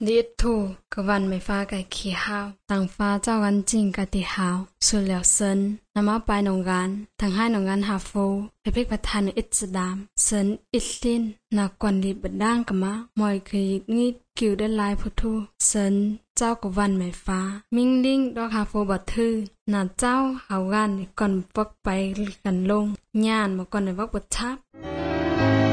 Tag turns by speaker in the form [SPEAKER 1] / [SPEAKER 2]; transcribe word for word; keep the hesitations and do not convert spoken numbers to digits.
[SPEAKER 1] ดิทูกวันไม่ฟ้าไก่ขี้หาวต่างฟ้าเจ้ากันจริงกะติหาวสุดแล้วเซินนำมาไปหนองกันทั้งให้หนองกันหาฟูไปพลิกประทานอิสดามเซินอิสลินนากวนดีบดด่างกะมะมอยคืองีดกิวได้ลายพุทูเซินเจ้ากวันไม่ฟ้ามิงลิงดอกหาฟูบัดทือนาเจ้าหากันก่อนปักไปกันลงย่านมาก่อนในวักบดทับ